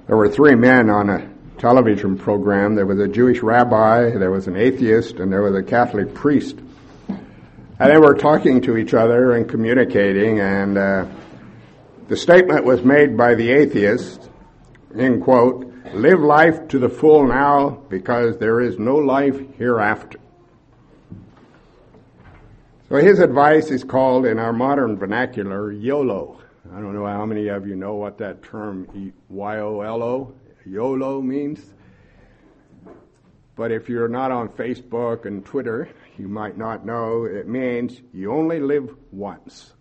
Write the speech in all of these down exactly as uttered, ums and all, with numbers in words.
There were three men on a television program. There was a Jewish rabbi, there was an atheist, and there was a Catholic priest. And they were talking to each other and communicating, and uh, the statement was made by the atheist, in quote, "Live life to the full now because there is no life hereafter." So his advice is called, in our modern vernacular, YOLO. I don't know how many of you know what that term Y O L O, YOLO means. But if you're not on Facebook and Twitter, you might not know it means you only live once.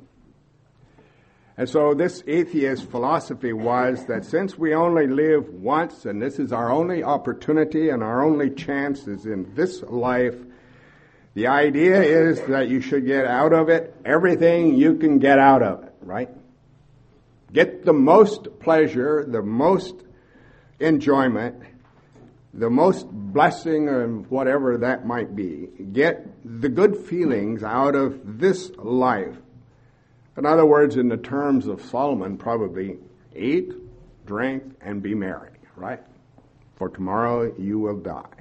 And so this atheist philosophy was that since we only live once, and this is our only opportunity and our only chance is in this life, the idea is that you should get out of it everything you can get out of it, right? Get the most pleasure, the most enjoyment, the most blessing, and whatever that might be. Get the good feelings out of this life. In other words, in the terms of Solomon, probably eat, drink, and be merry, right? For tomorrow you will die.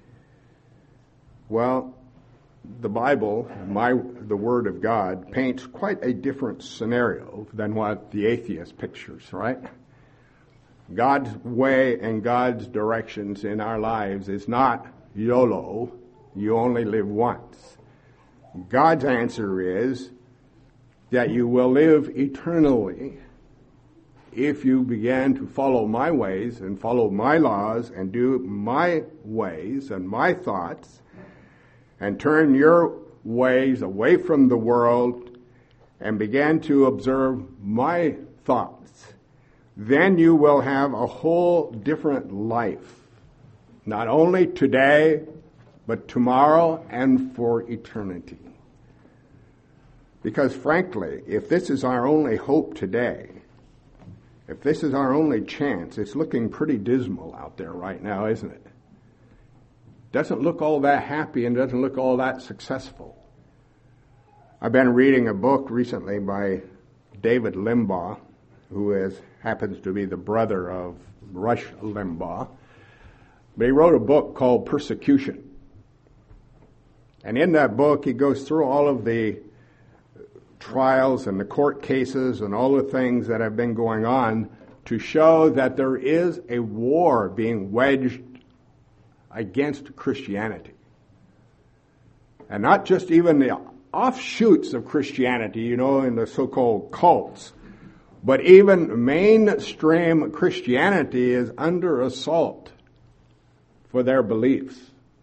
Well, the Bible, my the Word of God, paints quite a different scenario than what the atheist pictures, right? God's way and God's directions in our lives is not YOLO, you only live once. God's answer is that you will live eternally if you begin to follow my ways and follow my laws and do my ways and my thoughts and turn your ways away from the world and begin to observe my thoughts. Then you will have a whole different life, not only today, but tomorrow and for eternity. Because frankly, if this is our only hope today, if this is our only chance, it's looking pretty dismal out there right now, isn't it? Doesn't look all that happy and doesn't look all that successful. I've been reading a book recently by David Limbaugh, who is happens to be the brother of Rush Limbaugh. But he wrote a book called Persecution. And in that book, he goes through all of the trials and the court cases and all the things that have been going on to show that there is a war being waged against Christianity. And not just even the offshoots of Christianity, you know, in the so-called cults, but even mainstream Christianity is under assault for their beliefs.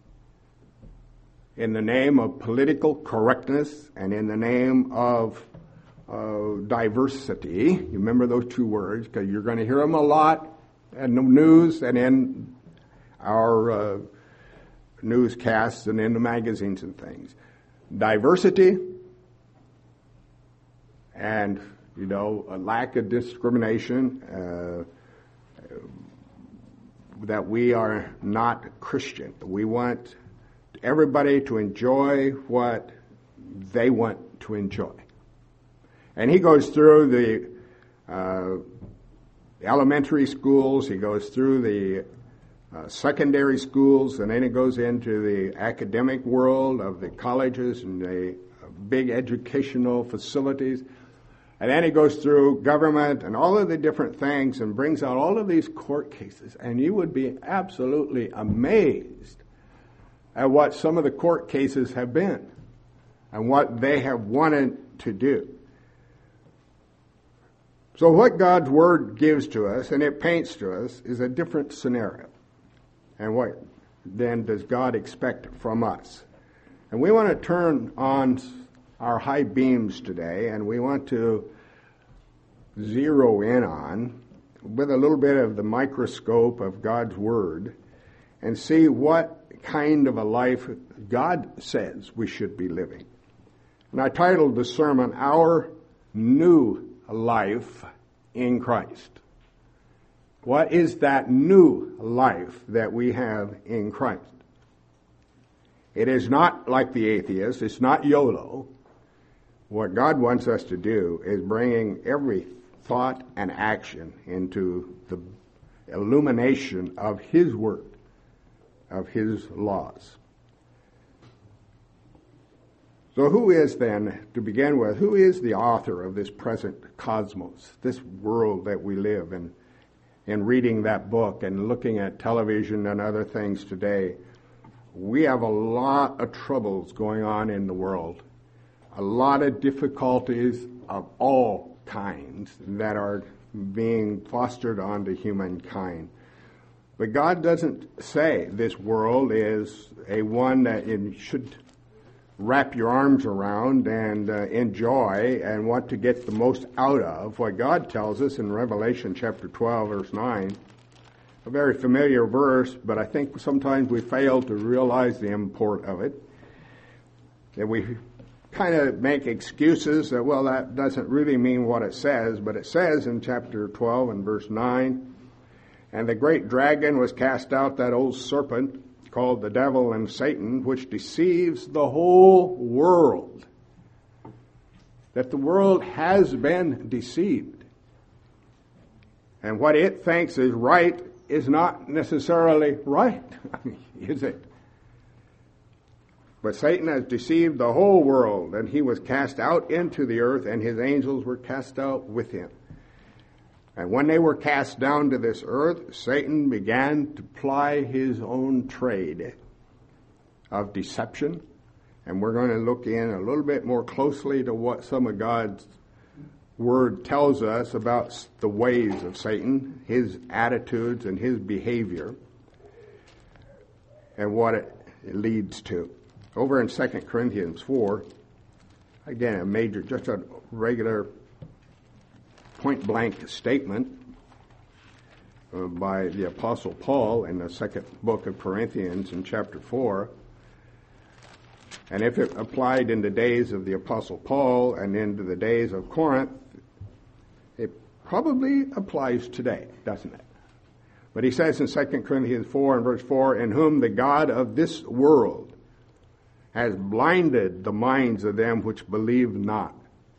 In the name of political correctness and in the name of uh, diversity. You remember those two words because you're going to hear them a lot in the news and in our uh, newscasts and in the magazines and things. Diversity and, you know, a lack of discrimination, uh, that we are not Christian. We want everybody to enjoy what they want to enjoy. And he goes through the uh, elementary schools, he goes through the uh, secondary schools, and then he goes into the academic world of the colleges and the big educational facilities. And then he goes through government and all of the different things and brings out all of these court cases. And you would be absolutely amazed at what some of the court cases have been and what they have wanted to do. So what God's Word gives to us, and it paints to us, is a different scenario. And what then does God expect from us? And we want to turn on our high beams today, and we want to zero in on, with a little bit of the microscope of God's Word, and see what kind of a life God says we should be living. And I titled the sermon, Our New Life in Christ. What is that new life that we have in Christ? It is not like the atheist. It's not YOLO. What God wants us to do is bringing every thought and action into the illumination of His Word, of His laws. So who is then, to begin with, who is the author of this present cosmos, this world that we live in? In reading that book and looking at television and other things today, we have a lot of troubles going on in the world, a lot of difficulties of all kinds that are being fostered onto humankind. But God doesn't say this world is a one that you should wrap your arms around and uh, enjoy and want to get the most out of. What God tells us in Revelation chapter twelve, verse nine, a very familiar verse, but I think sometimes we fail to realize the import of it. That we kind of make excuses that, well, that doesn't really mean what it says, but it says in chapter twelve and verse nine, and the great dragon was cast out, that old serpent, called the devil and Satan, which deceives the whole world. That the world has been deceived. And what it thinks is right is not necessarily right, is it? But Satan has deceived the whole world, and he was cast out into the earth, and his angels were cast out with him. And when they were cast down to this earth, Satan began to ply his own trade of deception. And we're going to look in a little bit more closely to what some of God's Word tells us about the ways of Satan, his attitudes and his behavior, and what it leads to. Over in Second Corinthians four, again, a major, just a regular point-blank statement uh, by the Apostle Paul in the second book of Corinthians in chapter four. And if it applied in the days of the Apostle Paul and into the days of Corinth, it probably applies today, doesn't it? But he says in Second Corinthians four and verse four, in whom the God of this world has blinded the minds of them which believe not.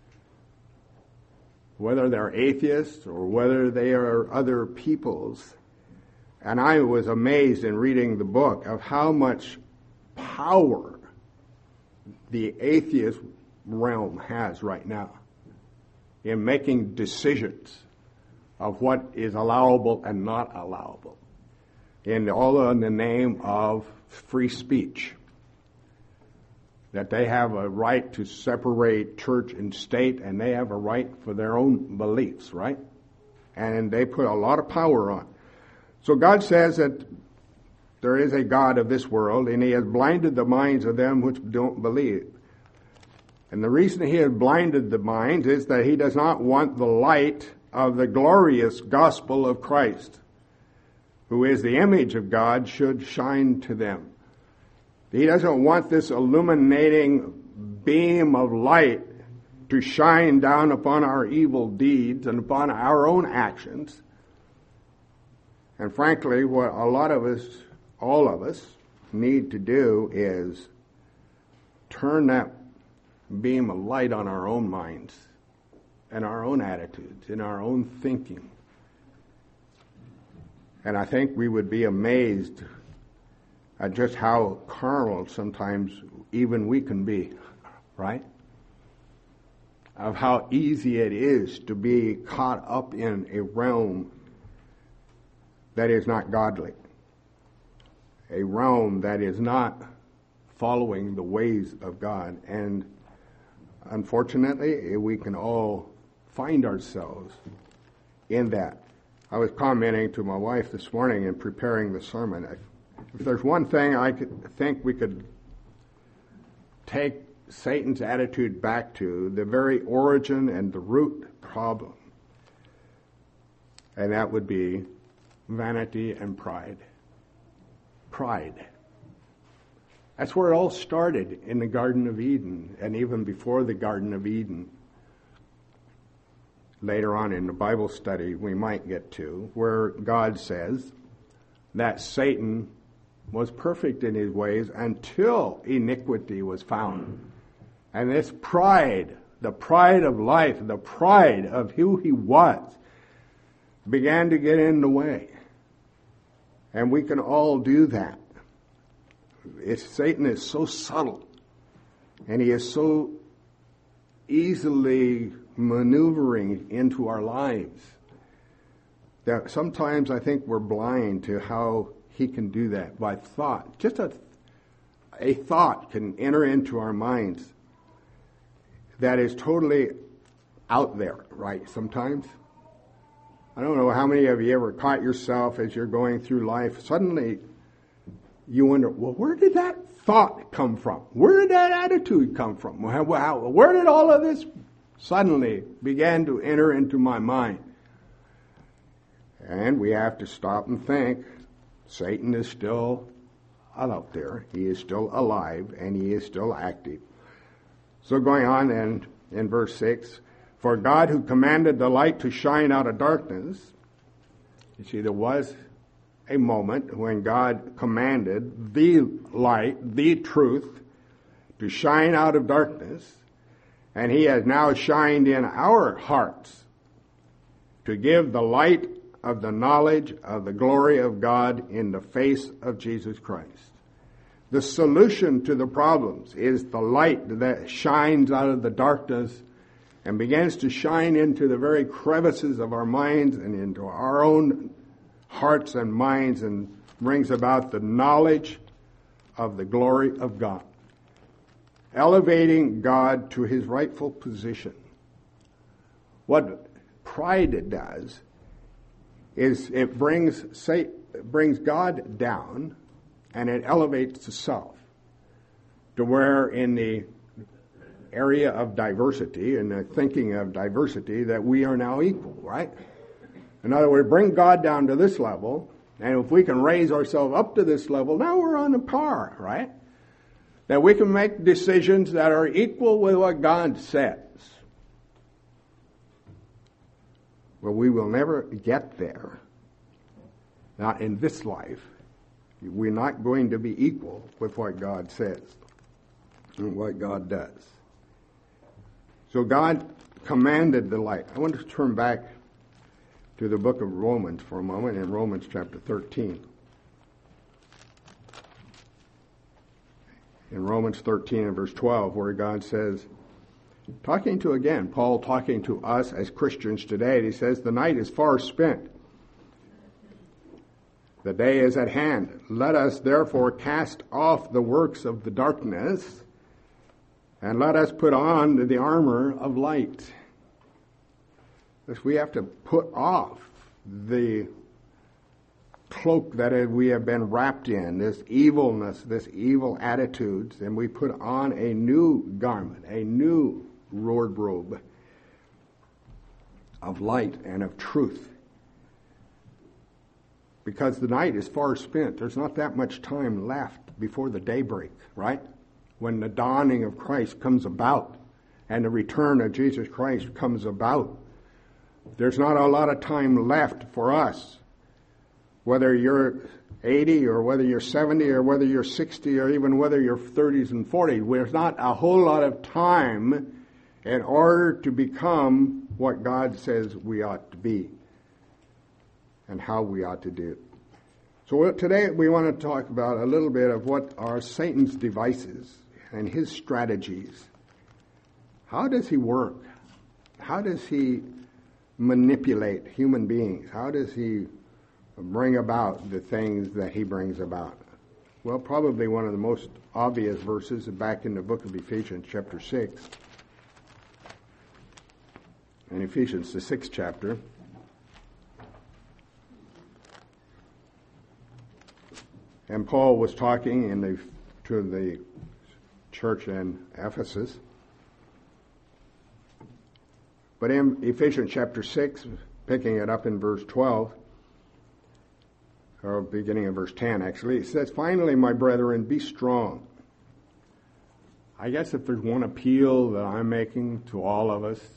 Whether they're atheists or whether they are other peoples. And I was amazed in reading the book of how much power the atheist realm has right now in making decisions of what is allowable and not allowable. And all in the name of free speech. That they have a right to separate church and state, and they have a right for their own beliefs, right? And they put a lot of power on. So God says that there is a God of this world, and He has blinded the minds of them which don't believe. And the reason He has blinded the minds is that He does not want the light of the glorious gospel of Christ, who is the image of God, should shine to them. He doesn't want this illuminating beam of light to shine down upon our evil deeds and upon our own actions. And frankly, what a lot of us, all of us, need to do is turn that beam of light on our own minds and our own attitudes, in our own thinking. And I think we would be amazed at just how carnal sometimes even we can be, right? Of how easy it is to be caught up in a realm that is not godly. A realm that is not following the ways of God. And unfortunately, we can all find ourselves in that. I was commenting to my wife this morning in preparing the sermon. I, if there's one thing I could think we could take Satan's attitude back to, the very origin and the root problem, and that would be vanity and pride. Pride. That's where it all started in the Garden of Eden, and even before the Garden of Eden. Later on in the Bible study we might get to, where God says that Satan was perfect in his ways until iniquity was found. And this pride, the pride of life, the pride of who he was, began to get in the way. And we can all do that. It's, Satan is so subtle, and he is so easily maneuvering into our lives that sometimes I think we're blind to how he can do that by thought. Just a, a thought can enter into our minds that is totally out there, right, sometimes? I don't know how many of you ever caught yourself as you're going through life, suddenly you wonder, well, where did that thought come from? Where did that attitude come from? Where did all of this suddenly begin to enter into my mind? And we have to stop and think, Satan is still out there. He is still alive, and he is still active. So going on then in verse six, for God who commanded the light to shine out of darkness, you see, there was a moment when God commanded the light, the truth, to shine out of darkness, and he has now shined in our hearts to give the light of the knowledge of the glory of God in the face of Jesus Christ. The solution to the problems is the light that shines out of the darkness and begins to shine into the very crevices of our minds and into our own hearts and minds and brings about the knowledge of the glory of God. Elevating God to his rightful position. What pride does is it brings say, it brings God down and it elevates the self to where in the area of diversity and the thinking of diversity that we are now equal, right? In other words, bring God down to this level, and if we can raise ourselves up to this level, now we're on a par, right? That we can make decisions that are equal with what God says. Well, we will never get there. Not in this life. We're not going to be equal with what God says and what God does. So God commanded the light. I want to turn back to the book of Romans for a moment, in Romans chapter thirteen. In Romans thirteen and verse twelve, where God says, talking to, again, Paul talking to us as Christians today, he says, the night is far spent. The day is at hand. Let us therefore cast off the works of the darkness, and let us put on the armor of light. We have to put off the cloak that we have been wrapped in, this evilness, this evil attitudes, and we put on a new garment, a new wardrobe of light and of truth. Because the night is far spent. There's not that much time left before the daybreak, right? When the dawning of Christ comes about and the return of Jesus Christ comes about. There's not a lot of time left for us. Whether you're eighty or whether you're seventy or whether you're sixty or even whether you're thirties and forties, there's not a whole lot of time in order to become what God says we ought to be and how we ought to do. So today we want to talk about a little bit of what are Satan's devices and his strategies. How does he work? How does he manipulate human beings? How does he bring about the things that he brings about? Well, probably one of the most obvious verses is back in the book of Ephesians chapter six. In Ephesians, the sixth chapter. And Paul was talking in the, to the church in Ephesus. But in Ephesians chapter six, picking it up in verse twelve, or beginning in verse ten actually, it says, finally, my brethren, be strong. I guess if there's one appeal that I'm making to all of us,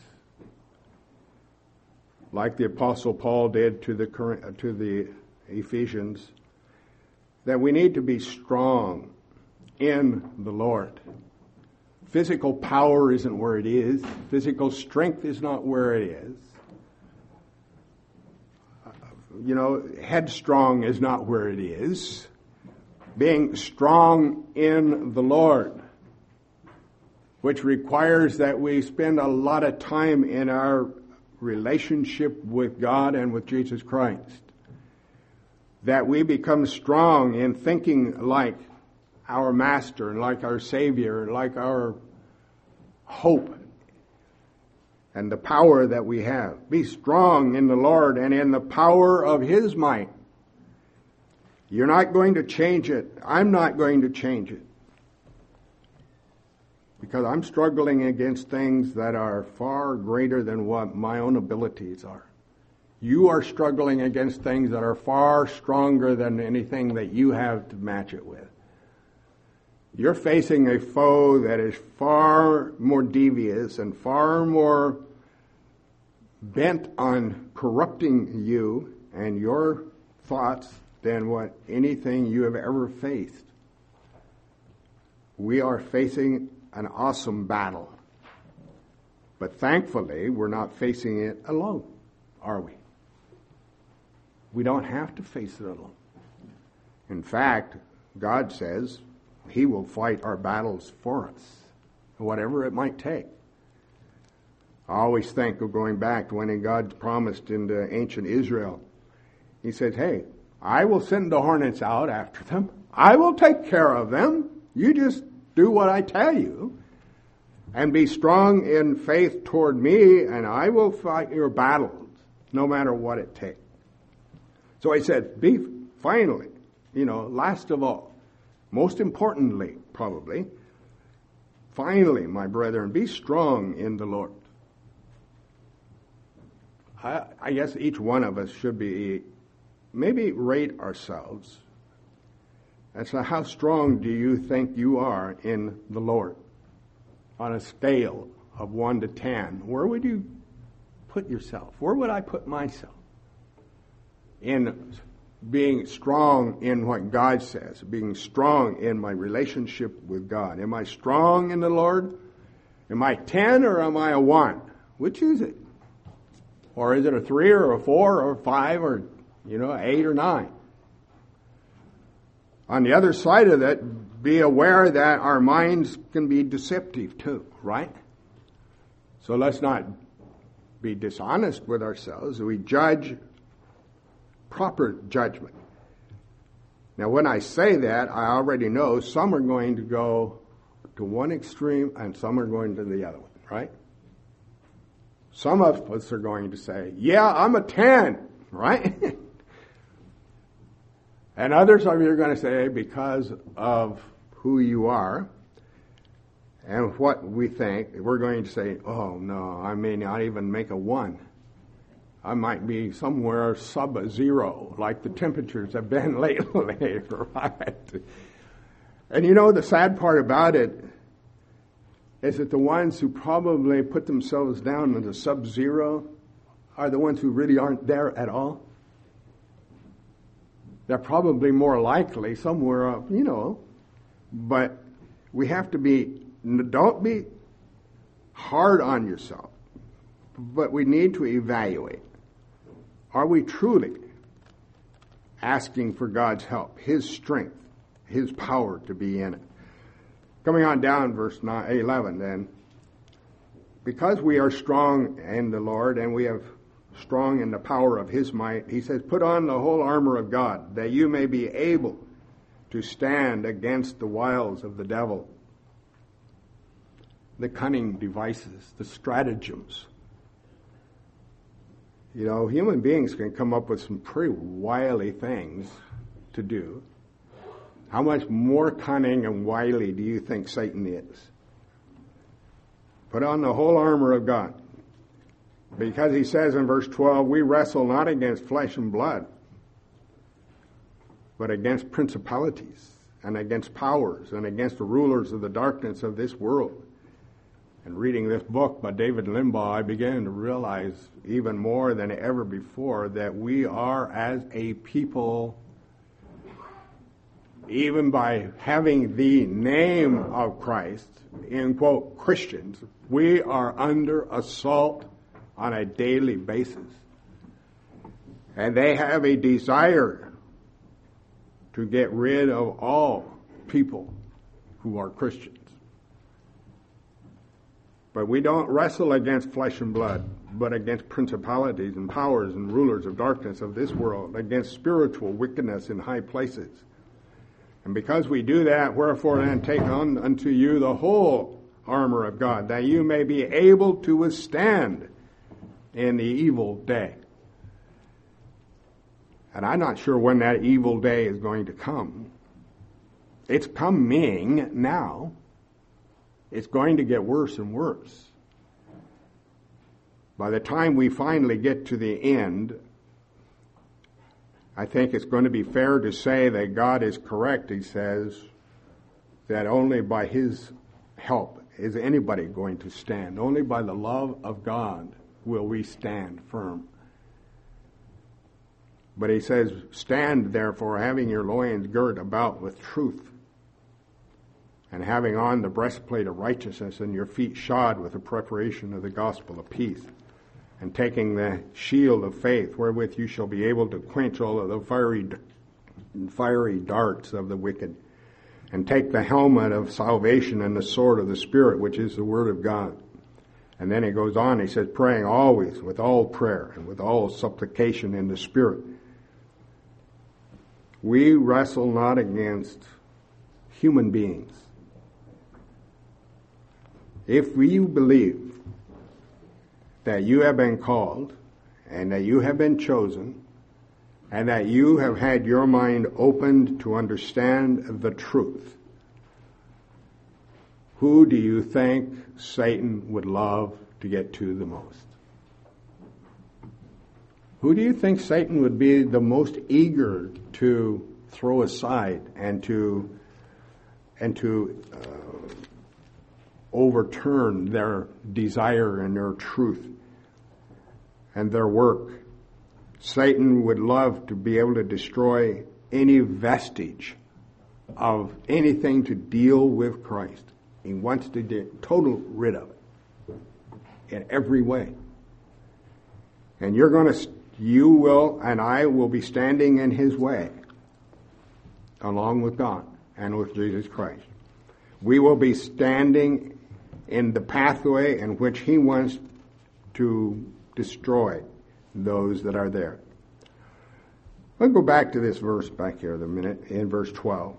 like the Apostle Paul did to the current, to the Ephesians, that we need to be strong in the Lord. Physical power isn't where it is. Physical strength is not where it is. you know, headstrong is not where it is. Being strong in the Lord, which requires that we spend a lot of time in our relationship with God and with Jesus Christ. That we become strong in thinking like our Master, like our Savior, like our hope, and the power that we have. Be strong in the Lord and in the power of His might. You're not going to change it. I'm not going to change it. Because I'm struggling against things that are far greater than what my own abilities are. You are struggling against things that are far stronger than anything that you have to match it with. You're facing a foe that is far more devious and far more bent on corrupting you and your thoughts than what anything you have ever faced. We are facing an awesome battle. But thankfully, we're not facing it alone, are we? We don't have to face it alone. In fact, God says He will fight our battles for us, whatever it might take. I always think of going back to when God promised in the ancient Israel. He said, hey, I will send the hornets out after them. I will take care of them. You just do what I tell you. And be strong in faith toward me, and I will fight your battles, no matter what it takes. So he said, be finally, you know, last of all, most importantly, probably, finally, my brethren, be strong in the Lord. I, I guess each one of us should be, maybe rate ourselves. And so how strong do you think you are in the Lord? On a scale of one to ten, where would you put yourself? Where would I put myself? In being strong in what God says, being strong in my relationship with God. Am I strong in the Lord? Am I ten or am I a one? Which is it? Or is it a three or a four or a five or, you know, eight or nine? On the other side of that, be aware that our minds can be deceptive too, right? So let's not be dishonest with ourselves. We judge proper judgment. Now, when I say that, I already know some are going to go to one extreme and some are going to the other one, right? Some of us are going to say, yeah, I'm a ten, right? And others of you are going to say, because of who you are and what we think, we're going to say, oh no, I may not even make a one. I might be somewhere sub-zero, like the temperatures have been lately, right? And you know, the sad part about it is that the ones who probably put themselves down into sub-zero are the ones who really aren't there at all. They're probably more likely somewhere up, you know, but we have to be, don't be hard on yourself, but we need to evaluate. Are we truly asking for God's help, His strength, His power to be in it? Coming on down, verse nine, eleven then. Because we are strong in the Lord and we have strong in the power of His might, He says, put on the whole armor of God, that you may be able to stand against the wiles of the devil, the cunning devices, the stratagems. You know, human beings can come up with some pretty wily things to do. How much more cunning and wily do you think Satan is? Put on the whole armor of God. Because he says in verse twelve, we wrestle not against flesh and blood, but against principalities and against powers and against the rulers of the darkness of this world. And reading this book by David Limbaugh, I began to realize even more than ever before that we are, as a people, even by having the name of Christ, in quote, Christians, we are under assault on a daily basis. And they have a desire to get rid of all people who are Christians. But we don't wrestle against flesh and blood, but against principalities and powers and rulers of darkness of this world, against spiritual wickedness in high places. And because we do that, wherefore then take on unto you the whole armor of God, that you may be able to withstand in the evil day. And I'm not sure when that evil day is going to come. It's coming now. It's going to get worse and worse. By the time we finally get to the end, I think it's going to be fair to say that God is correct. He says that only by His help is anybody going to stand. Only by the love of God will we stand firm. But He says, stand therefore, having your loins girt about with truth, and having on the breastplate of righteousness, and your feet shod with the preparation of the gospel of peace, and taking the shield of faith, wherewith you shall be able to quench all of the fiery, fiery darts of the wicked, and take the helmet of salvation and the sword of the Spirit, which is the word of God. And then he goes on, he says, praying always with all prayer and with all supplication in the Spirit. We wrestle not against human beings. If you believe that you have been called and that you have been chosen and that you have had your mind opened to understand the truth, who do you think Satan would love to get to the most? Who do you think Satan would be the most eager to throw aside and to and to uh, overturn their desire and their truth and their work? Satan would love to be able to destroy any vestige of anything to deal with Christ. He wants to get total rid of it in every way. And you're going to, you will, and I will be standing in his way along with God and with Jesus Christ. We will be standing in the pathway in which he wants to destroy those that are there. Let's go back to this verse back here a minute, in verse twelve.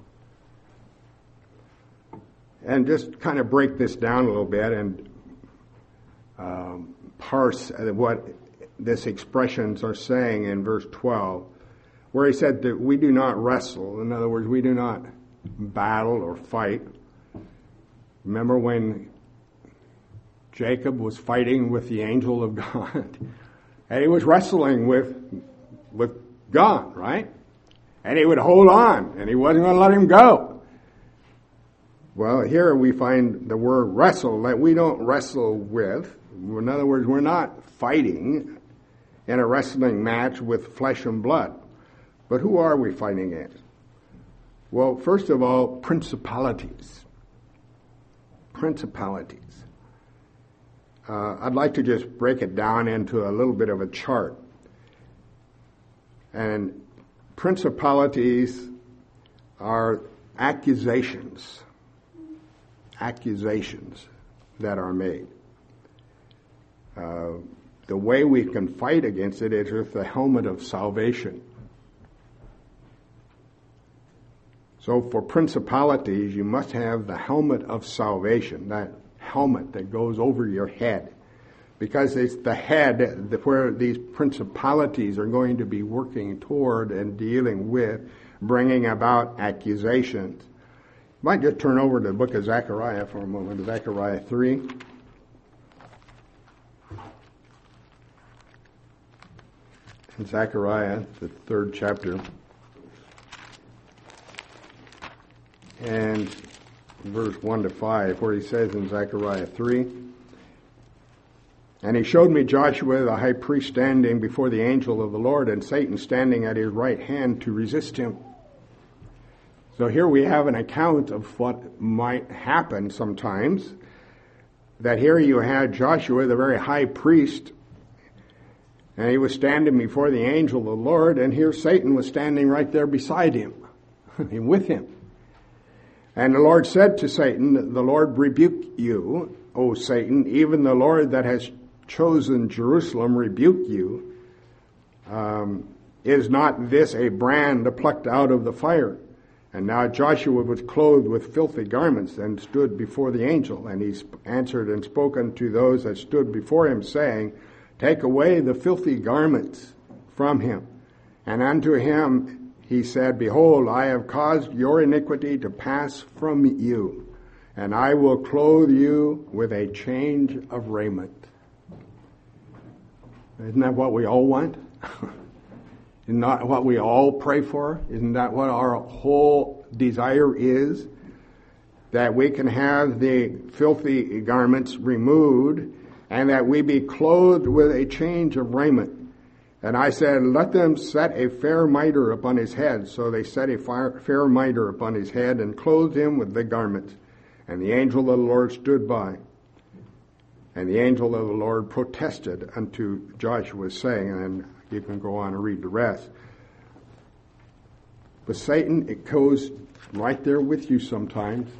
And just kind of break this down a little bit and um, parse what this expressions are saying in verse twelve, where he said that we do not wrestle. In other words, we do not battle or fight. Remember when Jacob was fighting with the angel of God? And he was wrestling with, with God, right? And he would hold on, and he wasn't going to let him go. Well, here we find the word wrestle, that we don't wrestle with. In other words, we're not fighting in a wrestling match with flesh and blood. But who are we fighting against? Well, first of all, principalities. Principalities. Uh, I'd like to just break it down into a little bit of a chart. And principalities are accusations. Accusations that are made. Uh, the way we can fight against it is with the helmet of salvation. So for principalities, you must have the helmet of salvation, that helmet that goes over your head. Because it's the head where these principalities are going to be working toward and dealing with, bringing about accusations. You might just turn over to the book of Zechariah for a moment, Zechariah three. In Zechariah, the third chapter. And verse one to five, where he says in Zechariah three, and he showed me Joshua the high priest standing before the angel of the Lord, and Satan standing at his right hand to resist him. So here we have an account of what might happen sometimes, that here you had Joshua, the very high priest, And he was standing before the angel of the Lord, and here Satan was standing right there beside him, with him. And the Lord said to Satan, the Lord rebuke you, O Satan, even the Lord that has chosen Jerusalem rebuke you. Um, is not this a brand plucked out of the fire? And now Joshua was clothed with filthy garments and stood before the angel. And he answered and spoke unto those that stood before him, saying, take away the filthy garments from him. And unto him he said, behold, I have caused your iniquity to pass from you, and I will clothe you with a change of raiment. Isn't that what we all want? Isn't that what we all pray for? Isn't that what our whole desire is? That we can have the filthy garments removed, and that we be clothed with a change of raiment. And I said, let them set a fair mitre upon his head. So they set a fair mitre upon his head and clothed him with the garments. And the angel of the Lord stood by. And the angel of the Lord protested unto Joshua, saying, and you can go on and read the rest. But Satan, it goes right there with you sometimes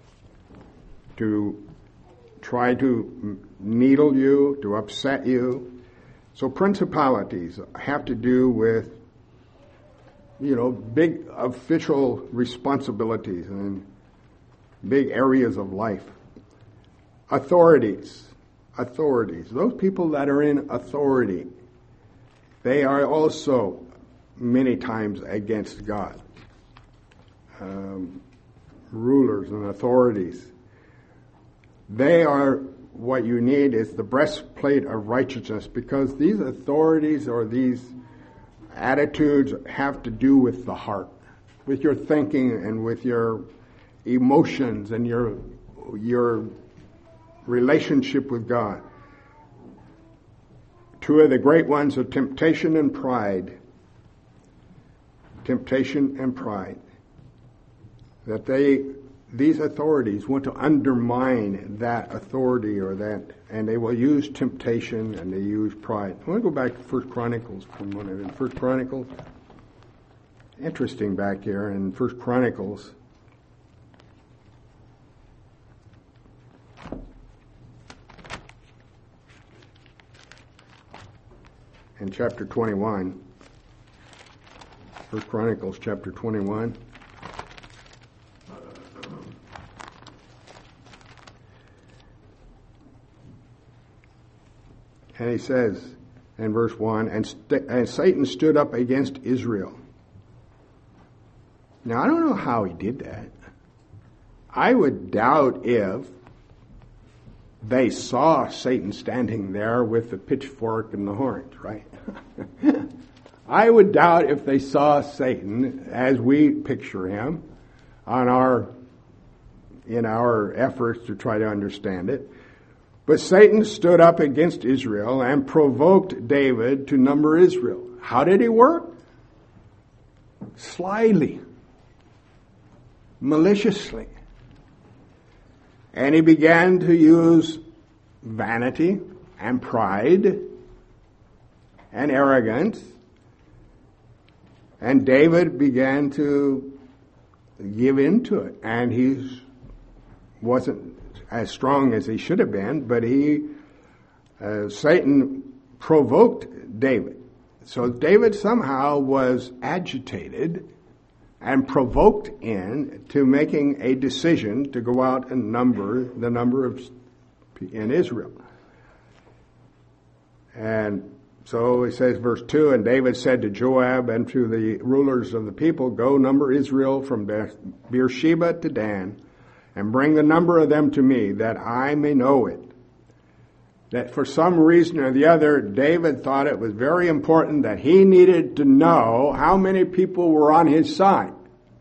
to try to needle you, to upset you. So principalities have to do with, you know, big official responsibilities and big areas of life. Authorities. Authorities. Those people that are in authority, they are also many times against God. Um, rulers and authorities. They are, what you need is the breastplate of righteousness, because these authorities or these attitudes have to do with the heart, with your thinking and with your emotions and your your relationship with God. Two of the great ones are temptation and pride. Temptation and pride. That they, these authorities want to undermine that authority or that, and they will use temptation and they use pride. I want to go back to First Chronicles for a minute. In First Chronicles, interesting back here in First Chronicles. In chapter twenty-one, First Chronicles chapter twenty-one. And he says in verse one, and, st- and Satan stood up against Israel. Now, I don't know how he did that. I would doubt if they saw Satan standing there with the pitchfork and the horns, right? I would doubt if they saw Satan as we picture him on our, in our efforts to try to understand it. But Satan stood up against Israel and provoked David to number Israel. How did he work? Slyly. Maliciously. And he began to use vanity and pride and arrogance. And David began to give in to it. And he wasn't as strong as he should have been, but he, uh, Satan provoked David. So David somehow was agitated and provoked into making a decision to go out and number the number of in Israel. And so it says, verse two, and David said to Joab and to the rulers of the people, go number Israel from Beersheba to Dan, and bring the number of them to me, that I may know it. That for some reason or the other, David thought it was very important that he needed to know how many people were on his side.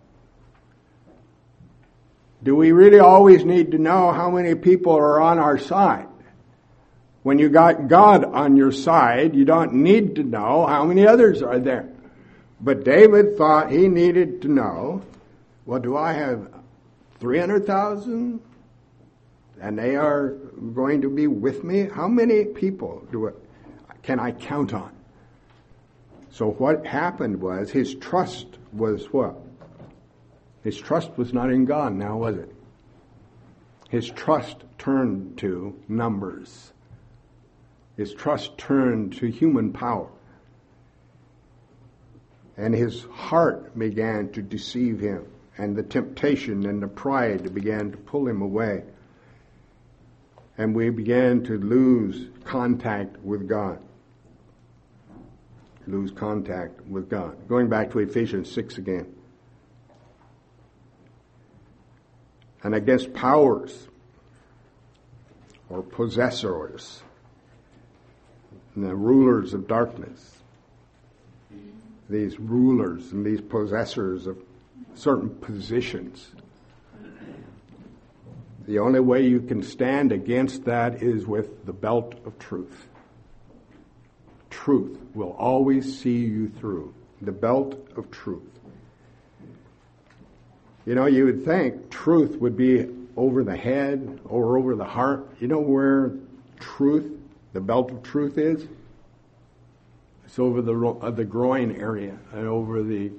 Do we really always need to know how many people are on our side? When you got God on your side, you don't need to know how many others are there. But David thought he needed to know, well, do I have three hundred thousand? And they are going to be with me? How many people do it, can I count on? So what happened was his trust was what? His trust was not in God now, was it? His trust turned to numbers. His trust turned to human power. And his heart began to deceive him. And the temptation and the pride began to pull him away. And we began to lose contact with God. Lose contact with God. Going back to Ephesians six again. And against powers or possessors and the rulers of darkness. These rulers and these possessors of certain positions. The only way you can stand against that is with the belt of truth. Truth will always see you through. The belt of truth. You know, you would think truth would be over the head or over the heart. You know where truth, the belt of truth is? It's over the uh, the groin area and over the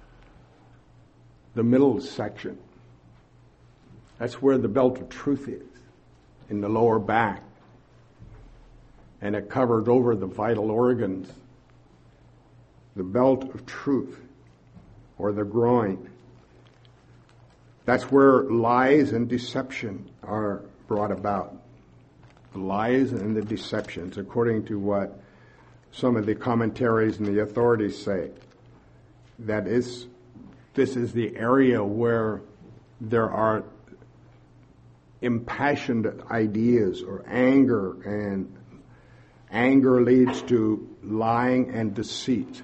the middle section. That's where the belt of truth is, in the lower back. And it covers over the vital organs. The belt of truth, or the groin. That's where lies and deception are brought about. The lies and the deceptions, according to what some of the commentaries and the authorities say. That is, this is the area where there are impassioned ideas or anger, and anger leads to lying and deceit.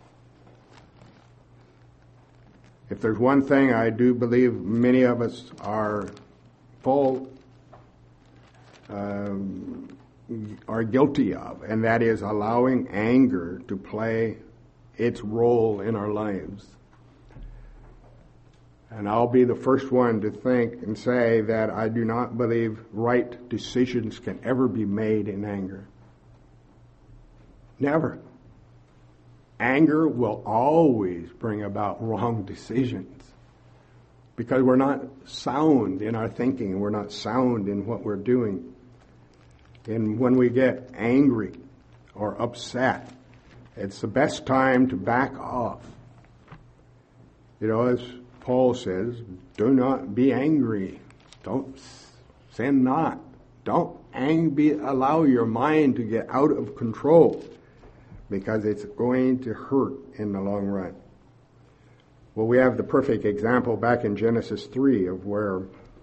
If there's one thing I do believe many of us are full, um, are guilty of, and that is allowing anger to play its role in our lives. And I'll be the first one to think and say that I do not believe right decisions can ever be made in anger. Never. Anger will always bring about wrong decisions because we're not sound in our thinking. We're not sound in what we're doing. And when we get angry or upset, it's the best time to back off. You know, as Paul says, do not be angry. Don't sin not. Don't ang- be, allow your mind to get out of control, because it's going to hurt in the long run. Well, we have the perfect example back in Genesis three of where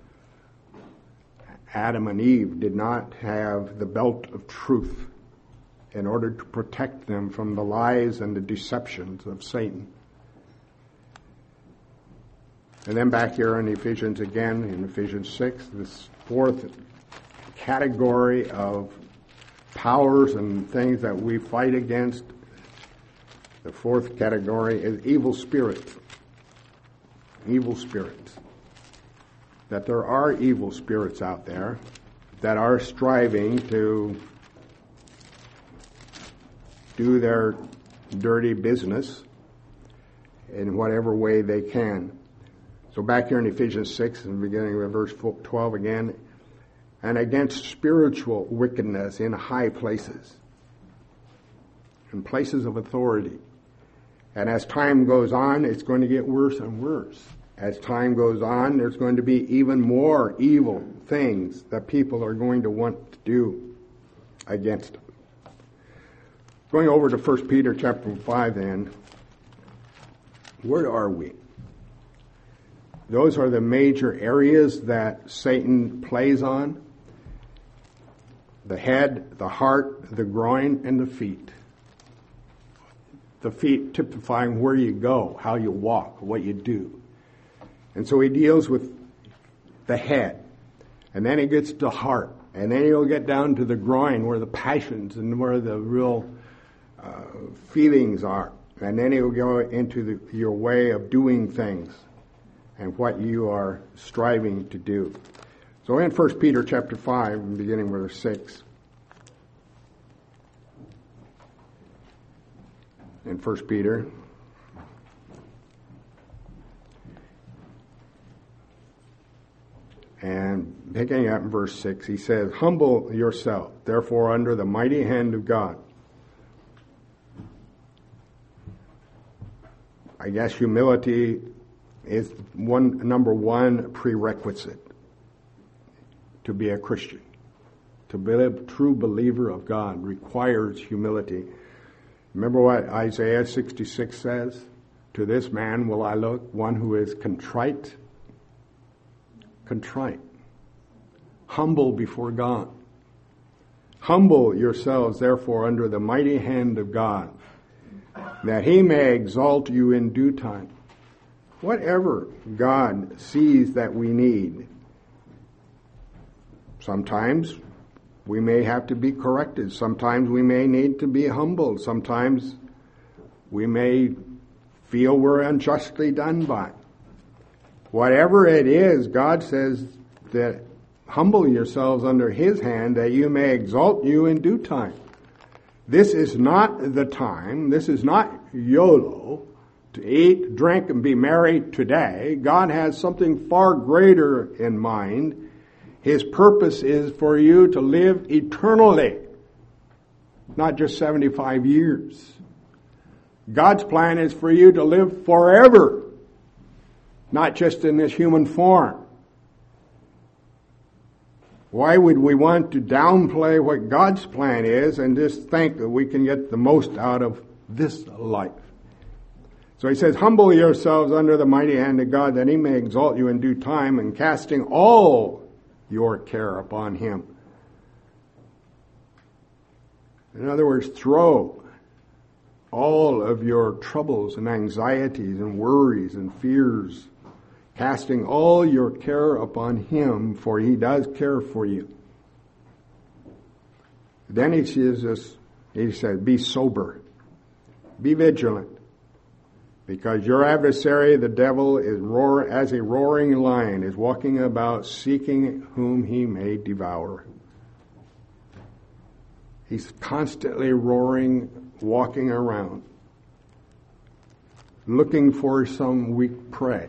Adam and Eve did not have the belt of truth in order to protect them from the lies and the deceptions of Satan. And then back here in Ephesians again, in Ephesians six, this fourth category of powers and things that we fight against. The fourth category is evil spirits. Evil spirits. That there are evil spirits out there that are striving to do their dirty business in whatever way they can. So back here in Ephesians six, in the beginning of verse twelve again, and against spiritual wickedness in high places, in places of authority. And as time goes on, it's going to get worse and worse. As time goes on, there's going to be even more evil things that people are going to want to do against it. Going over to First Peter chapter five then, where are we? Those are the major areas that Satan plays on. The head, the heart, the groin, and the feet. The feet typifying where you go, how you walk, what you do. And so he deals with the head. And then he gets to the heart. And then he'll get down to the groin where the passions and where the real uh, feelings are. And then he'll go into the, your way of doing things and what you are striving to do. So in First Peter chapter five, beginning with verse six. in First Peter. And picking up in verse six, he says, "Humble yourself, therefore, under the mighty hand of God." I guess humility is one number one prerequisite to be a Christian. To be a true believer of God requires humility. Remember what Isaiah sixty-six says? "To this man will I look, one who is contrite." Contrite. Humble before God. "Humble yourselves, therefore, under the mighty hand of God, that he may exalt you in due time." Whatever God sees that we need, sometimes we may have to be corrected. Sometimes we may need to be humbled. Sometimes we may feel we're unjustly done by. Whatever it is, God says that humble yourselves under his hand that you may exalt you in due time. This is not the time. This is not YOLO, to eat, drink, and be merry today. God has something far greater in mind. His purpose is for you to live eternally, not just seventy-five years. God's plan is for you to live forever, not just in this human form. Why would we want to downplay what God's plan is and just think that we can get the most out of this life? So he says, "Humble yourselves under the mighty hand of God, that he may exalt you in due time, and casting all your care upon him." In other words, throw all of your troubles and anxieties and worries and fears, casting all your care upon him, for he does care for you. Then he says this, he said, "Be sober, be vigilant, because your adversary, the devil, is roar as a roaring lion, is walking about seeking whom he may devour." He's constantly roaring, walking around, looking for some weak prey.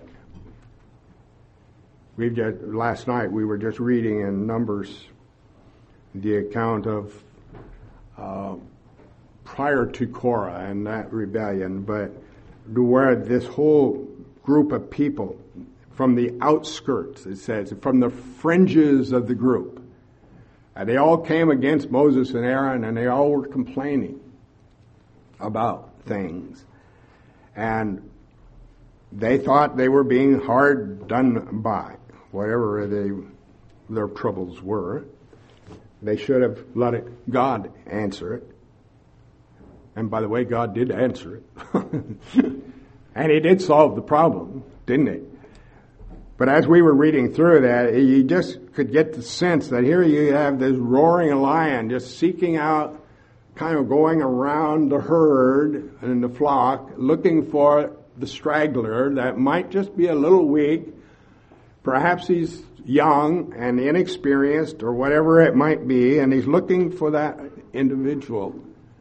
We just, last night we were just reading in Numbers the account of uh, prior to Korah and that rebellion, but where this whole group of people from the outskirts, it says, from the fringes of the group, and they all came against Moses and Aaron, and they all were complaining about things. And they thought they were being hard done by, whatever they, their troubles were. They should have let it, God answer it. And by the way, God did answer it. And he did solve the problem, didn't he? But as we were reading through that, you just could get the sense that here you have this roaring lion just seeking out, kind of going around the herd and the flock, looking for the straggler that might just be a little weak. Perhaps he's young and inexperienced or whatever it might be, and he's looking for that individual.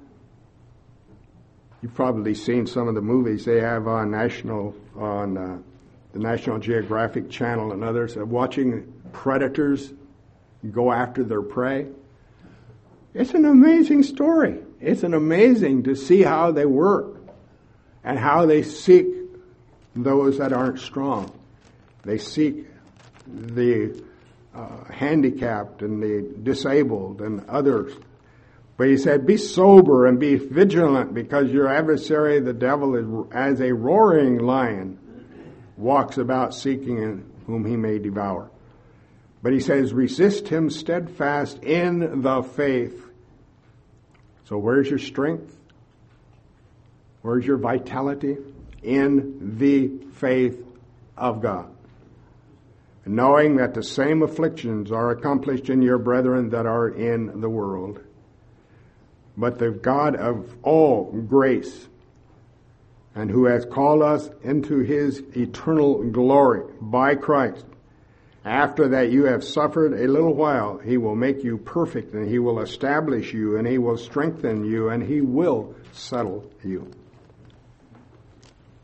You've probably seen some of the movies they have on national, on uh, the National Geographic Channel and others, of watching predators go after their prey. It's an amazing story. It's an amazing to see how they work and how they seek those that aren't strong. They seek the uh, handicapped and the disabled and others. But he said, "Be sober and be vigilant, because your adversary, the devil, is as a roaring lion, walks about seeking whom he may devour." But he says, "Resist him steadfast in the faith." So where's your strength? Where's your vitality? In the faith of God. Knowing that the same afflictions are accomplished in your brethren that are in the world. But the God of all grace, and who has called us into his eternal glory by Christ, after that you have suffered a little while, he will make you perfect, and he will establish you, and he will strengthen you, and he will settle you.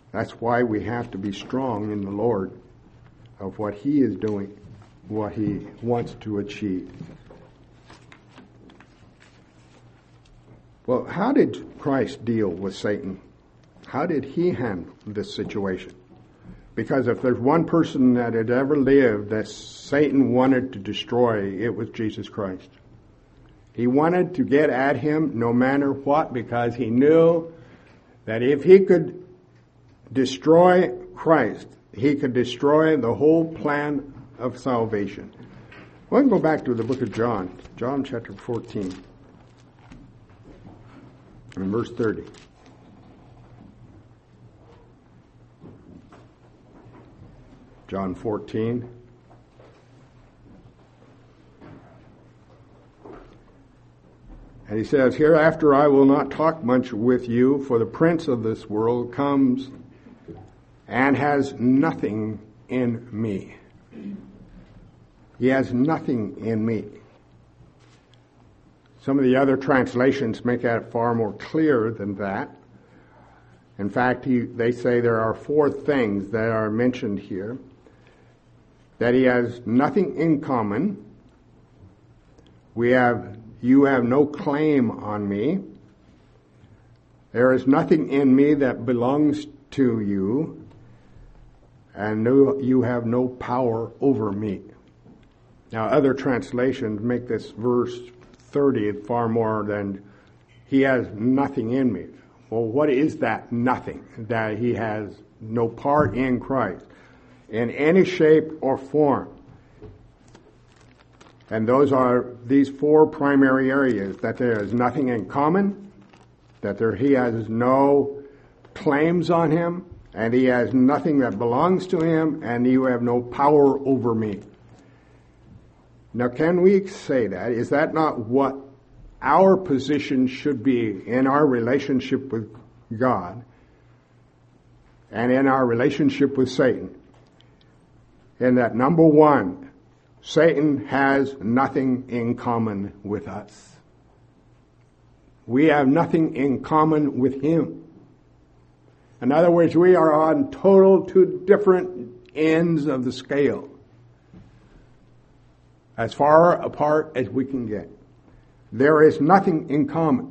That's why we have to be strong in the Lord of what He is doing, what He wants to achieve. Well, how did Christ deal with Satan? How did He handle this situation? Because if there's one person that had ever lived that Satan wanted to destroy, it was Jesus Christ. He wanted to get at Him no matter what, because He knew that if He could destroy Christ, He could destroy the whole plan of salvation. Well, let's go back to the book of John, John chapter fourteen, and verse thirty. John fourteen. And he says, "Hereafter I will not talk much with you, for the prince of this world comes and has nothing in me." He has nothing in me. Some of the other translations make that far more clear than that. In fact, he, they say there are four things that are mentioned here. That he has nothing in common. We have, you have no claim on me. There is nothing in me that belongs to you. And no, you have no power over me. Now, other translations make this verse thirty far more than he has nothing in me. Well, what is that nothing? That he has no part in Christ in any shape or form. And those are these four primary areas: that there is nothing in common, that there he has no claims on him, and he has nothing that belongs to him, and you have no power over me. Now, can we say that? Is that not what our position should be in our relationship with God and in our relationship with Satan? And that, number one, Satan has nothing in common with us. We have nothing in common with him. In other words, we are on total two different ends of the scale. As far apart as we can get. There is nothing in common.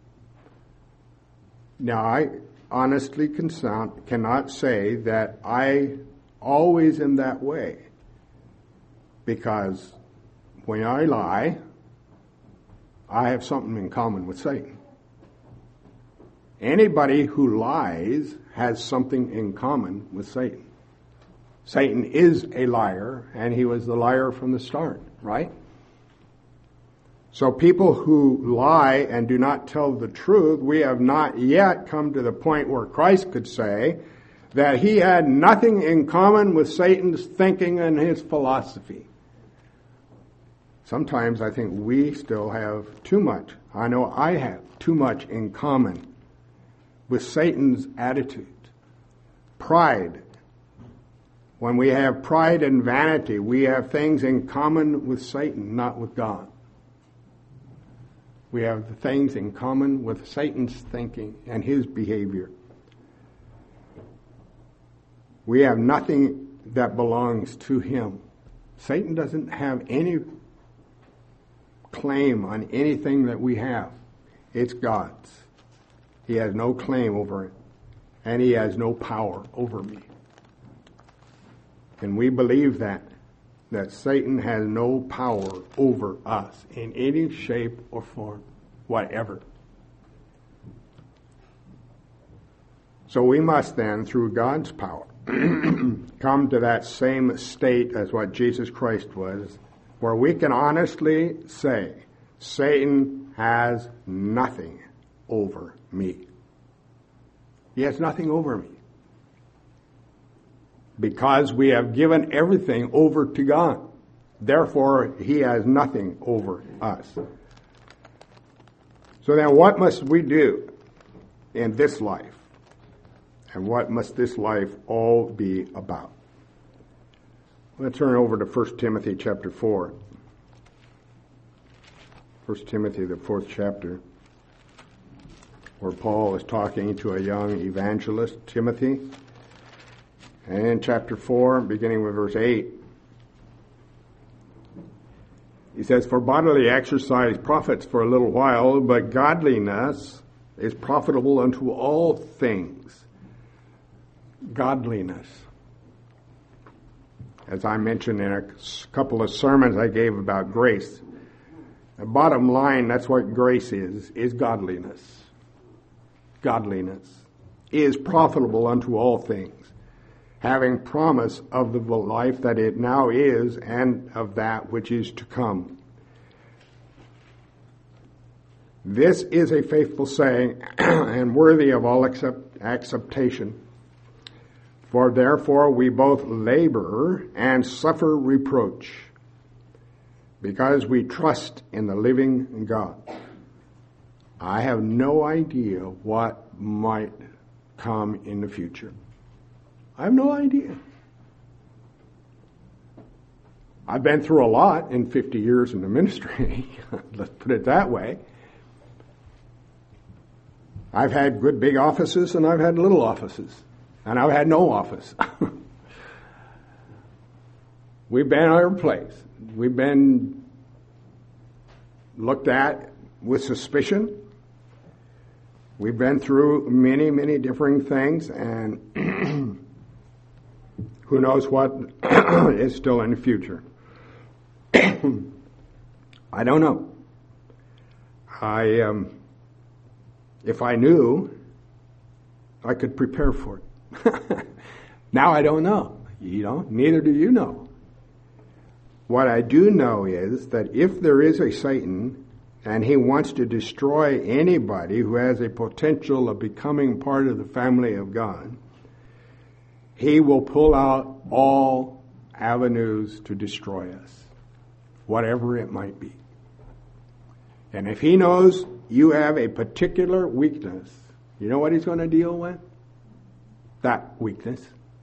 Now, I honestly can sound, cannot say that I always am that way. Because when I lie, I have something in common with Satan. Anybody who lies has something in common with Satan. Satan is a liar, and he was the liar from the start, right? So people who lie and do not tell the truth, we have not yet come to the point where Christ could say that he had nothing in common with Satan's thinking and his philosophy. Sometimes I think we still have too much. I know I have too much in common with Satan's attitude. Pride. When we have pride and vanity, we have things in common with Satan, not with God. We have the things in common with Satan's thinking and his behavior. We have nothing that belongs to him. Satan doesn't have any claim on anything that we have. It's God's. He has no claim over it. And he has no power over me. And we believe that, that Satan has no power over us in any shape or form, whatever. So we must then, through God's power, come to that same state as what Jesus Christ was, where we can honestly say, Satan has nothing over me. He has nothing over me. Because we have given everything over to God. Therefore, he has nothing over us. So then what must we do in this life? And what must this life all be about? Let's turn over to First Timothy chapter four. First Timothy, the fourth chapter. where Paul is talking to a young evangelist, Timothy. And in chapter four, beginning with verse eight, he says, "For bodily exercise profits for a little while, but godliness is profitable unto all things." Godliness. As I mentioned in a couple of sermons I gave about grace, the bottom line, that's what grace is, is godliness. Godliness is profitable unto all things, having promise of the life that it now is and of that which is to come. This is a faithful saying and worthy of all accept, acceptation. For therefore we both labor and suffer reproach, because we trust in the living God. I have no idea what might come in the future. I have no idea. I've been through a lot in fifty years in the ministry. Let's put it that way. I've had good big offices and I've had little offices. And I've had no office. We've been in our place. We've been looked at with suspicion. We've been through many, many differing things, and who knows what is still in the future. I don't know. I, um, if I knew, I could prepare for it. Now I don't know. You know, neither do you know. What I do know is that if there is a Satan and he wants to destroy anybody who has a potential of becoming part of the family of God, he will pull out all avenues to destroy us, whatever it might be. And if he knows you have a particular weakness, you know what he's going to deal with? That weakness.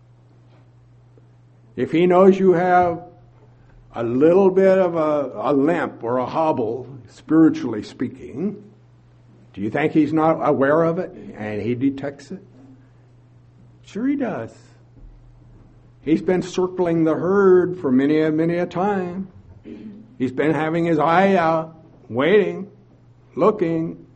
If he knows you have a little bit of a, a limp or a hobble, spiritually speaking, do you think he's not aware of it and he detects it? Sure he does. He's been circling the herd for many a, many a time. He's been having his eye out, waiting, looking.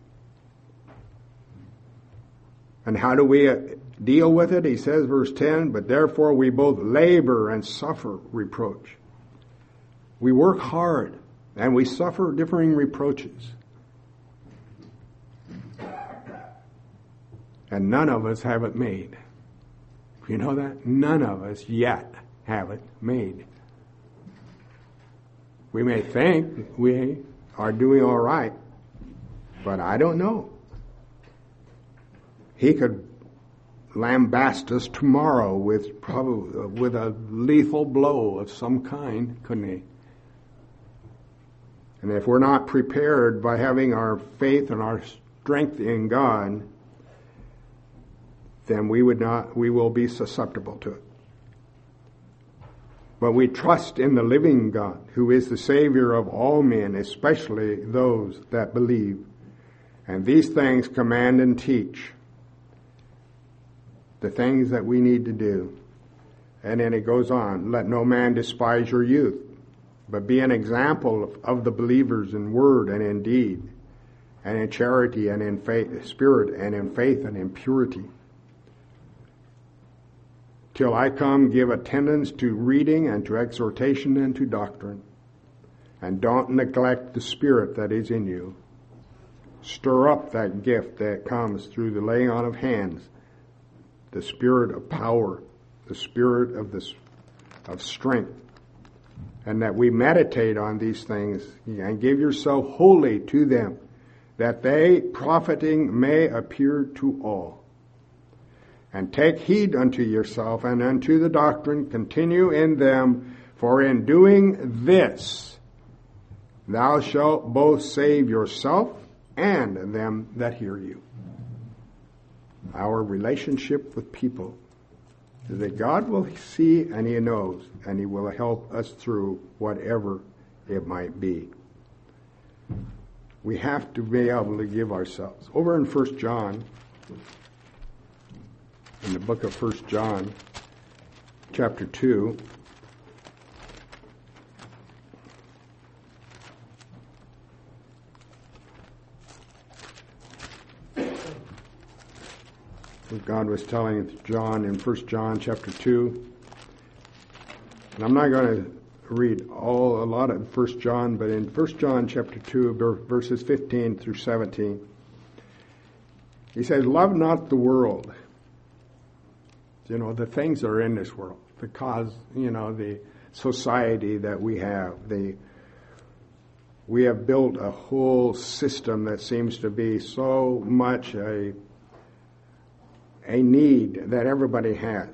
And how do we deal with it? He says, verse ten, "But therefore we both labor and suffer reproach." We work hard and we suffer differing reproaches. And none of us have it made. You know that? None of us yet have it made. We may think we are doing all right, but I don't know. He could lambast us tomorrow with probably with a lethal blow of some kind, couldn't he? And if we're not prepared by having our faith and our strength in God, then we would not we will be susceptible to it. But we trust in the living God, who is the Savior of all men, especially those that believe. And these things command and teach. The things that we need to do. And then it goes on, "Let no man despise your youth, but be an example of, of the believers in word and in deed, and in charity and in faith, spirit and in faith and in purity. Till I come, give attendance to reading and to exhortation and to doctrine. And don't neglect the spirit that is in you. Stir up that gift that comes through the laying on of hands, the spirit of power, the spirit of this of strength, and that we meditate on these things and give yourself wholly to them, that they profiting may appear to all. And take heed unto yourself and unto the doctrine, continue in them, for in doing this thou shalt both save yourself and them that hear you. Our relationship with people is that God will see and He knows, and He will help us through whatever it might be. We have to be able to give ourselves. Over in First John, in the book of First John, chapter two, God was telling John in First John chapter two, and I'm not going to read all a lot of First John, but in First John chapter two, verses fifteen through seventeen, he says, "Love not the world." You know, the things that are in this world, the cause, you know, the society that we have, the we have built a whole system that seems to be so much a a need that everybody has.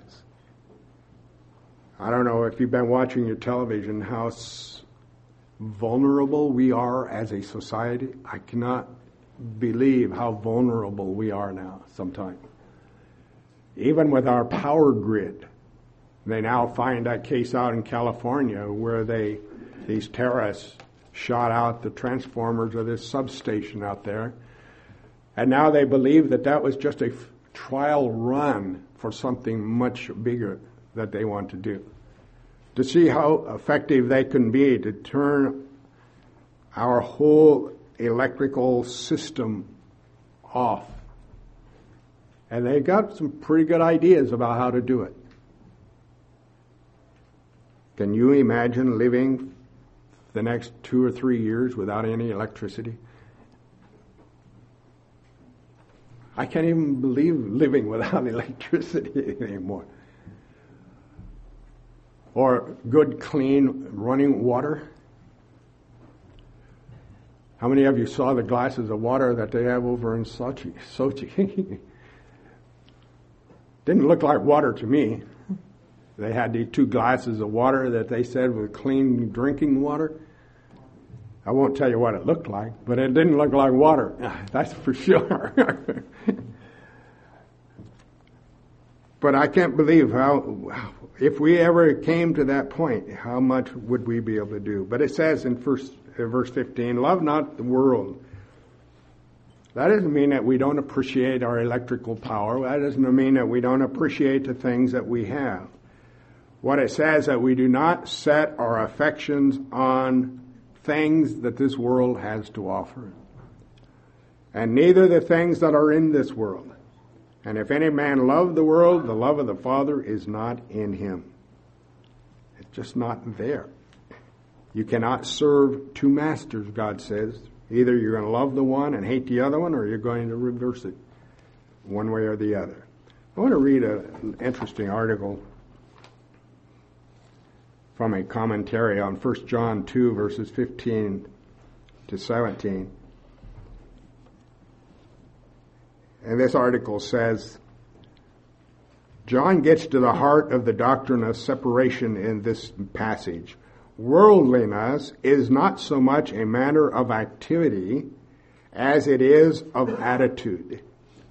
I don't know if you've been watching your television, how s- vulnerable we are as a society. I cannot believe how vulnerable we are now sometimes. Even with our power grid, they now find that case out in California where they, these terrorists shot out the transformers of this substation out there. And now they believe that that was just a f- trial run for something much bigger that they want to do. To see how effective they can be to turn our whole electrical system off. And they got some pretty good ideas about how to do it. Can you imagine living the next two or three years without any electricity? I can't even believe living without electricity anymore. Or good, clean, running water. How many of you saw the glasses of water that they have over in Sochi? Sochi. Didn't look like water to me. They had these two glasses of water that they said were clean drinking water. I won't tell you what it looked like, but it didn't look like water. That's for sure. But I can't believe how, if we ever came to that point, how much would we be able to do? But it says in first, uh, verse fifteen, "Love not the world." That doesn't mean that we don't appreciate our electrical power. That doesn't mean that we don't appreciate the things that we have. What it says that we do not set our affections on things that this world has to offer, and neither the things that are in this world. And if any man love the world, the love of the Father is not in him. It's just not there. You cannot serve two masters, God says. Either you're going to love the one and hate the other one, or you're going to reverse it one way or the other. I want to read a, an interesting article from a commentary on First John two, verses fifteen to seventeen. And this article says, John gets to the heart of the doctrine of separation in this passage. Worldliness is not so much a matter of activity as it is of attitude.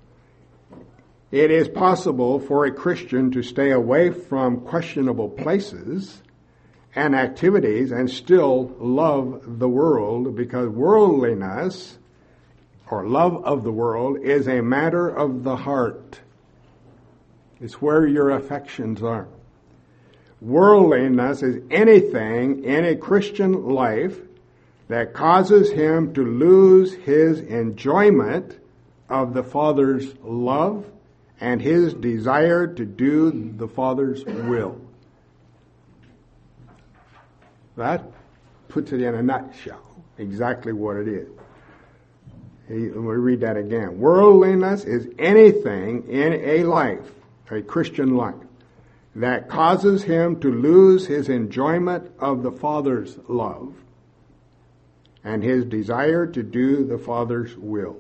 It is possible for a Christian to stay away from questionable places and activities and still love the world, because worldliness or love of the world is a matter of the heart. It's where your affections are. Worldliness is anything in a Christian life that causes him to lose his enjoyment of the Father's love and his desire to do the Father's will. That puts it in a nutshell, exactly what it is. We read that again. Worldliness is anything in a life, a Christian life, that causes him to lose his enjoyment of the Father's love and his desire to do the Father's will.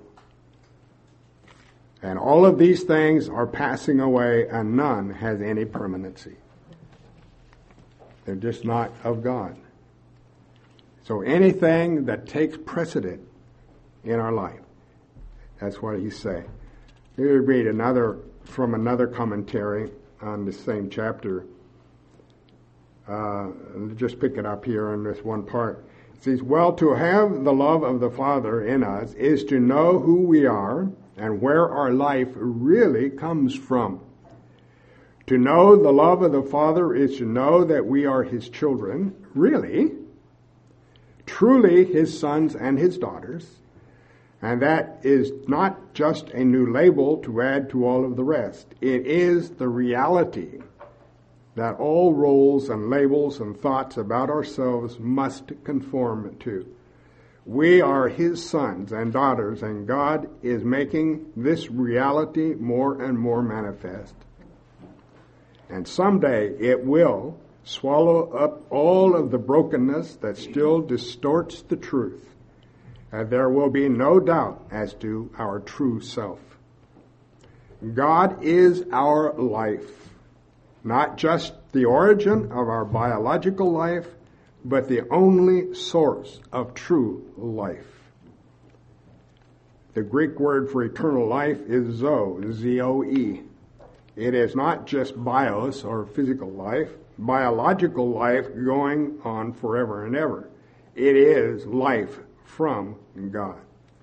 And all of these things are passing away, and none has any permanency. They're just not of God. So anything that takes precedent in our life, that's what he's saying. Let me read another from another commentary on the same chapter. Uh, just pick it up here in this one part. It says, well, to have the love of the Father in us is to know who we are and where our life really comes from. To know the love of the Father is to know that we are His children, really, truly His sons and His daughters, and that is not just a new label to add to all of the rest. It is the reality that all roles and labels and thoughts about ourselves must conform to. We are His sons and daughters, and God is making this reality more and more manifest. And someday it will swallow up all of the brokenness that still distorts the truth. And there will be no doubt as to our true self. God is our life. Not just the origin of our biological life, but the only source of true life. The Greek word for eternal life is zoe, Z O E. It is not just bios or physical life, biological life going on forever and ever. It is life from God.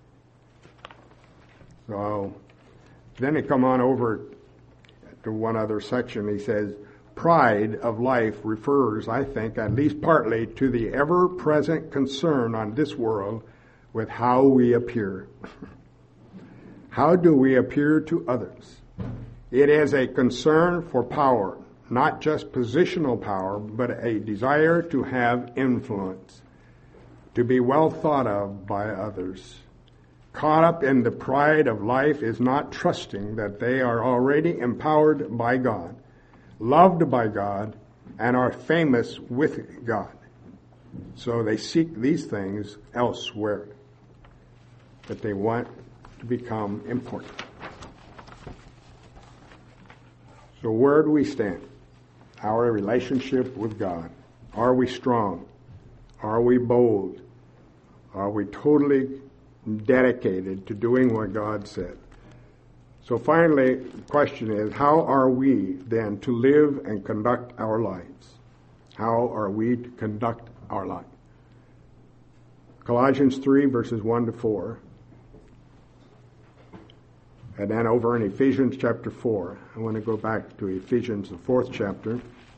So then he come on over to one other section. He says, pride of life refers, I think, at least partly to the ever-present concern on this world with how we appear. How do we appear to others? It is a concern for power, not just positional power, but a desire to have influence, to be well thought of by others. Caught up in the pride of life is not trusting that they are already empowered by God, loved by God, and are famous with God. So they seek these things elsewhere, but they want to become important. So where do we stand? Our relationship with God. Are we strong? Are we bold? Are we totally dedicated to doing what God said? So finally, the question is, how are we then to live and conduct our lives? How are we to conduct our life? Colossians three, verses one to four. And then over in Ephesians chapter four. I want to go back to Ephesians, the fourth chapter.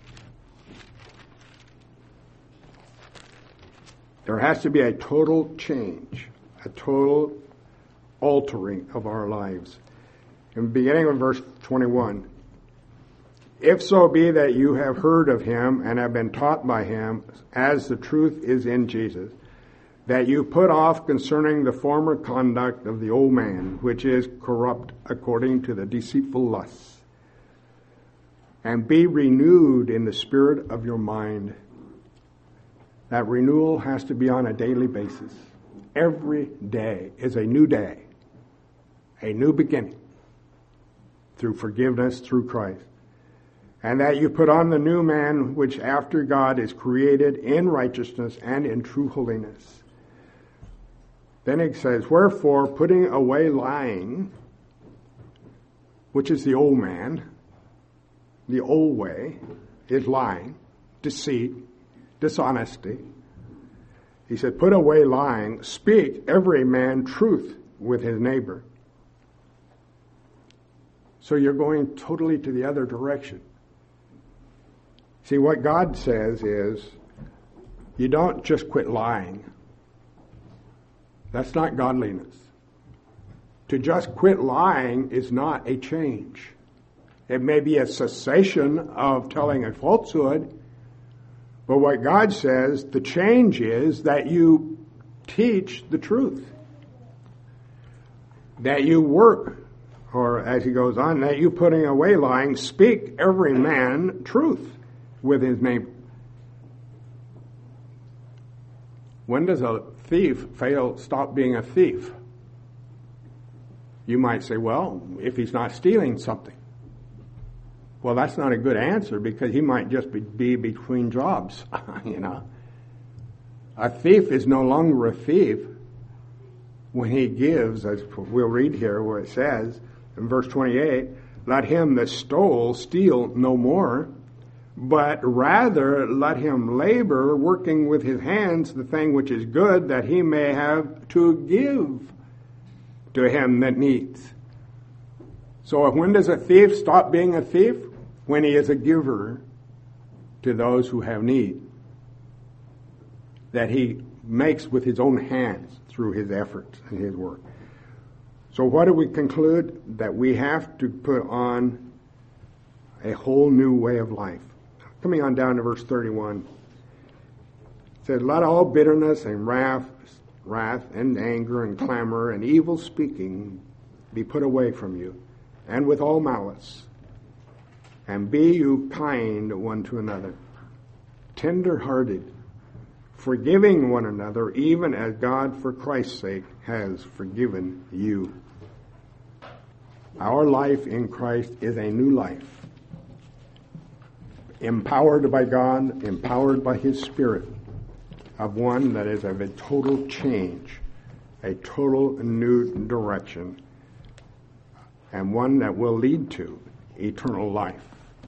There has to be a total change, a total altering of our lives. In beginning of verse twenty-one, if so be that you have heard of him and have been taught by him, as the truth is in Jesus, that you put off concerning the former conduct of the old man, which is corrupt according to the deceitful lusts, and be renewed in the spirit of your mind. That renewal has to be on a daily basis. Every day is a new day, a new beginning, through forgiveness through Christ. And that you put on the new man, which after God is created in righteousness and in true holiness. Then it says, wherefore, putting away lying, which is the old man, the old way is lying, deceit, dishonesty. He said, put away lying, speak every man truth with his neighbor. So you're going totally to the other direction. See, what God says is, you don't just quit lying. That's not godliness. To just quit lying is not a change. It may be a cessation of telling a falsehood, but what God says, the change is that you teach the truth. That you work, or as he goes on, that you putting away lying, speak every man truth with his neighbor. When does a thief fail, stop being a thief? You might say, well, if he's not stealing something. Well, that's not a good answer, because he might just be, be between jobs, you know. A thief is no longer a thief when he gives, as we'll read here where it says in verse twenty-eight, let him that stole steal no more, but rather let him labor, working with his hands the thing which is good, that he may have to give to him that needs. So when does a thief stop being a thief? When he is a giver to those who have need, that he makes with his own hands through his efforts and his work. So what do we conclude? That we have to put on a whole new way of life. Coming on down to verse thirty-one. It says, let all bitterness and wrath, wrath and anger and clamor and evil speaking be put away from you, and with all malice. And be you kind one to another, tender-hearted, forgiving one another, even as God for Christ's sake has forgiven you. Our life in Christ is a new life. Empowered by God, empowered by His Spirit, of one that is of a total change, a total new direction, and one that will lead to eternal life.